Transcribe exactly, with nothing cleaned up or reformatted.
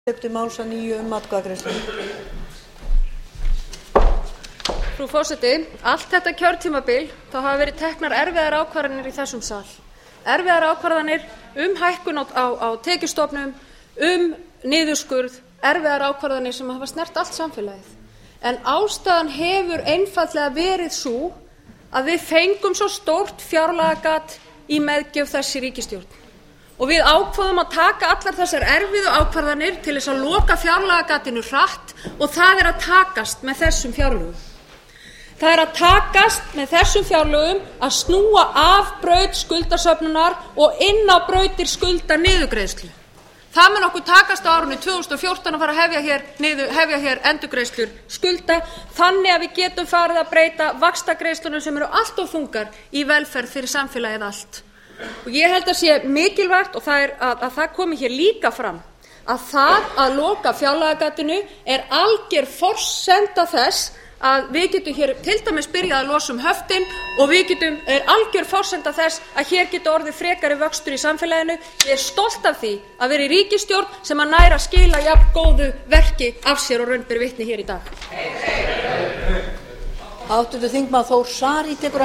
Frú forseti, allt þetta kjörtímabil þá hafa verið teknar erfiðar ákvarðanir í þessum sal. Erfiðar ákvarðanir um hækkun á, á, á tekjustofnum, um niðurskurð, erfiðar ákvarðanir sem hafa snert allt samfélagið. En ástæðan hefur einfaldlega verið sú að við fengum svo stórt fjárlagagat í meðgjöf þessi ríkisstjórn. Og við ákváðum að taka allar þessar erfiðu ákvarðanir til þess að loka fjárlagagatinu hratt og það er að takast með þessum fjárlögum. Það er að takast með þessum fjárlögum að snúa af braut skuldasöfnunar og inn á brautir skuldaniðurgreiðslu. Það mun okkur takast á árinu tvö þúsund og fjórtán að fara að hefja hér, niður, hefja hér endurgreiðslur skulda þannig að við getum farið að breyta vaxtagreiðslunum sem eru allt of þungar í velferð fyrir samfélagið allt. Og ég held að sé mikilvægt og það er að, að það komi hér líka fram að það að loka fjárlagagatinu er alger forsenda þess að við getum hér til dæmis byrjað að losa um höftin og við getum, er algjör forsenda þess að hér geta orðið frekari vöxtur í samfélaginu. Ég er stolt af því að vera í ríkisstjórn sem að næra skila jafn góðu verki af sér og raun ber vitni hér í dag. Háttvirtur þingmaður Þór Saari tekur